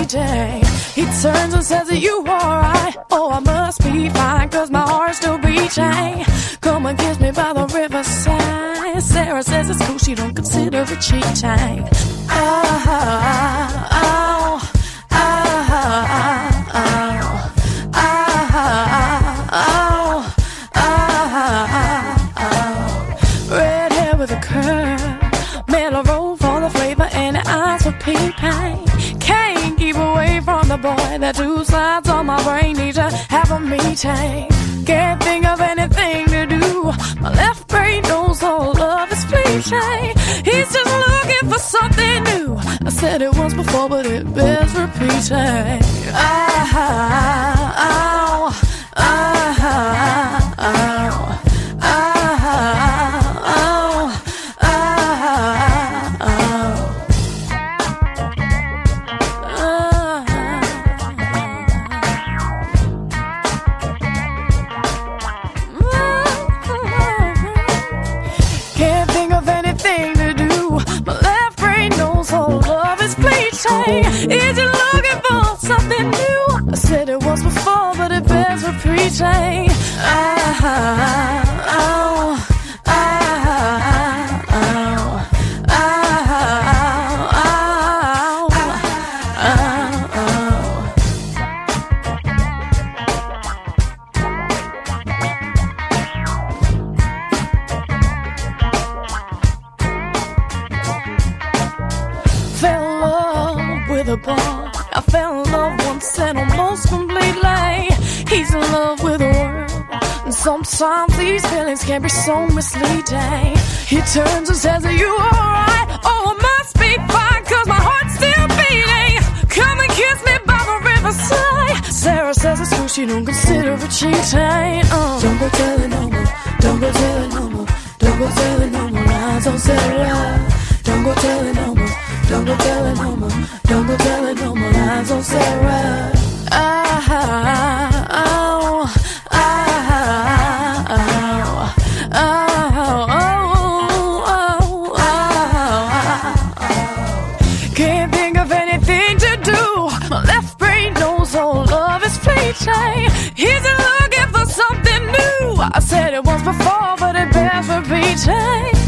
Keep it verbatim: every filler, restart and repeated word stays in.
fleeting. He turns and says, are you alright? Oh, I must be fine, cause my heart's still beating. Come and kiss me by the riverside. Sarah says it's cool, she don't consider it cheating. Oh, oh, oh, oh, oh, oh, oh, oh. Red hair with a curl, mellow roll for the flavor, and eyes for peeping. Can't keep away from the boy. That two sides on my brain need to have a meeting. Can't think of anything to do. My left brain knows all love is fleeting. He's just looking for something new. I said it once before, but it bears repeating. Oh, oh, oh, oh, oh. Is you looking for something new? I said it once before, but it bears repeating. Oh, oh, oh, oh, oh, the bar. I fell in love once and almost completely. He's in love with the world, and sometimes these feelings can be so misleading. He turns and says, are you alright? Oh, I must be fine, cause my heart's still beating. Come and kiss me by the riverside. Sarah says it's cool, she don't consider it cheating. uh. Don't go telling no more, don't go telling no more, don't go telling no more lies on Sarah. Don't go telling no more, don't go telling no more, don't go telling no more lies on Sarah. Oh, oh, oh, oh, oh, oh, oh, oh. Can't think of anything to do. My left brain knows all love is fleeting. He's looking for something new. I said it once before, but it bears repeating.